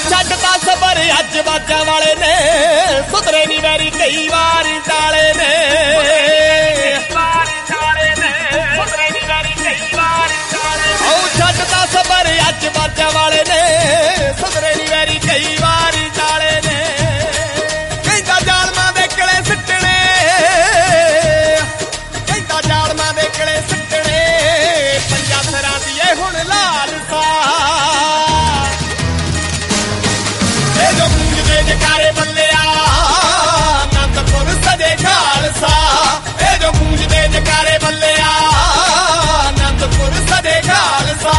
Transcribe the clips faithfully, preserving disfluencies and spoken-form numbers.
ਛੱਡਦਾ ਸਬਰ ਅੱਜ ਬਾਜਾਂ ਵਾਲੇ ਨੇ ਸੁਧਰੇ ਨੀ ਵੈਰੀ ਕਈ ਵਾਰੀ ਟਾਲੇ ਨੇ ਛੱਡਦਾ ਸਬਰ ਅੱਜ ਬਾਜਾਂ ਵਾਲੇ ਨੇ ਸੁਧਰੇ ਨੀ ਵੈਰੀ ਕਈ ਵਾਰੀ ਟਾਲੇ ਨੇ ਕਹਿੰਦਾ ਜ਼ਾਲਮਾਂ ਦੇ ਕਿਲੇ ਸਿੱਟਣੇ ਕਹਿੰਦਾ ਜ਼ਾਲਮਾਂ ਦੇ ਕਿਲੇ ਸਿੱਟਣੇ ਪੰਜਾਂ ਸਰਾਂ ਦੀ ਏ ਹੁਣ ਲਾਲਸਾ ਇਹ ਜੋ ਗੂੰਜਦੇ ਜਕਾਰੇ ਬੱਲਿਆ ਅਨੰਦਪੁਰ ਸਜੇ ਖਾਲਸਾ ਇਹ ਜੋ ਗੂੰਜਦੇ ਜਕਾਰੇ ਬੱਲਿਆ ਅਨੰਦਪੁਰ ਸਜੇ ਖਾਲਸਾ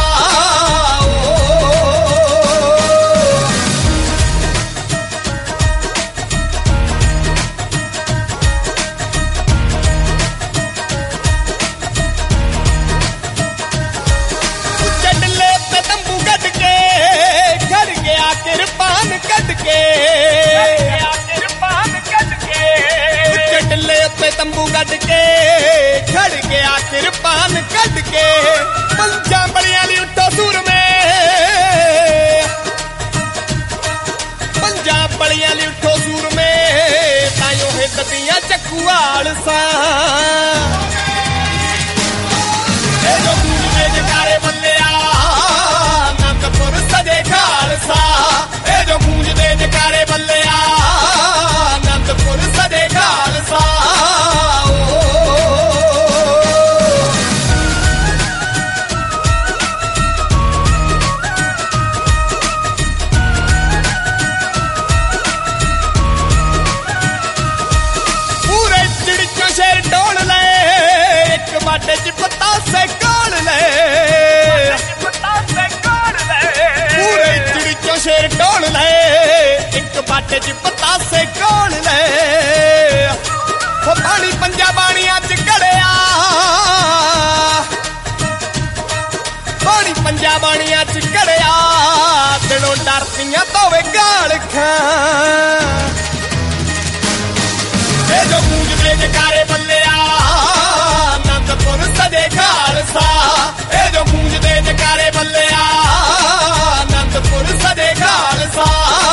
ਕਿਰਪਾਨ ਕੱਢ ਕੇ ਕਿਰਪਾਨ ਕੱਢ ਕੇ ਉੱਚੇ ਟਿੱਲੇ ਉੱਤੇ ਤੰਬੂ ਕੱਢ ਕੇ ਖੜ ਗਿਆ ਕਿਰਪਾਨ ਕੱਢ ਕੇ ਪੰਜਾਂ ਬਲੀਆਂ ਲਈ ਉੱਠੋ ਸੂਰਮੇ ਪੰਜਾਂ ਬਲੀਆਂ ਲਈ ਉੱਠੋ ਸੂਰਮੇ ਤਾਈਓ ਹਿੱਦਦੀਆਂ ਚੱਕੂ ਆਲਸਾਂ ਇਹ ਜੋ ਗੂੰਜਦੇ ਜਕਾਰੇ ਬੱਲਿਆ ਅਨੰਦਪੁਰ ਸਜੇ ਖਾਲਸਾ ਇਹ ਜੋ ਗੂੰਜਦੇ ਜਕਾਰੇ ਬੱਲਿਆ ਅਨੰਦਪੁਰ ਸਜੇ ਖਾਲਸਾ ਪੂਰੇ ਚਿੜੀਆਂ ਸ਼ੇਰ ਢੋਲ ਲੈ ਇੱਕ ਬਾਟੇ ਚ ਪਤਾਸੇ ਕੋਲ ਲੈ ਪੂਰੇ ਚਿੜੀਆਂ ਸ਼ੇਰ ਢੋਲ ਲੈ ਇੱਕ ਬਾਟੇ ਚ ਪਤਾਸੇ ਕੋਲ ਲੈ ਉਹ ਪਾਣੀ ਪੰਜਾਂ ਬਾਣੀਆਂ ਚ ਘੜਿਆ ਪਾਣੀ ਪੰਜਾਂ ਬਾਣੀਆਂ ਚ ਘੜਿਆ ਦਿਲੋਂ ਡਰਦੀਆਂ ਤੋਵੇ ਗਾਲ ਖਾਂ ਇਹ ਜੋ ਗੂੰਜਦੇ ਜਕਾਰੇ ਬੱਲਿਆ ਅਨੰਦਪੁਰ ਸਜੇ ਖਾਲਸਾ ਇਹ ਜੋ ਗੂੰਜਦੇ ਜਕਾਰੇ ਬੱਲਿਆ ਅਨੰਦਪੁਰ ਸਜੇ ਖਾਲਸਾ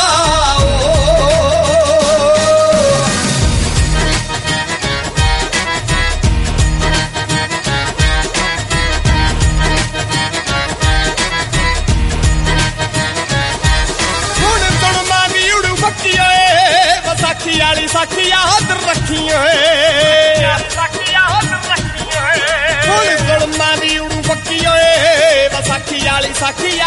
ਹੁਣ ਸੁਣ ਮਾਨੀ ਉੜੂ ਫੱਕੀ ਓਏ ਵਿਸਾਖੀ ਵਾਲੀ ਸਾਖੀ ਯਾਦ ਰੱਖੀ ਓਏ ਹੁਣ ਸੁਣ ਮਾਨੀ ਉੜੂ ਫੱਕੀ ਓਏ ਵਿਸਾਖੀ ਵਾਲੀ ਸਾਖੀ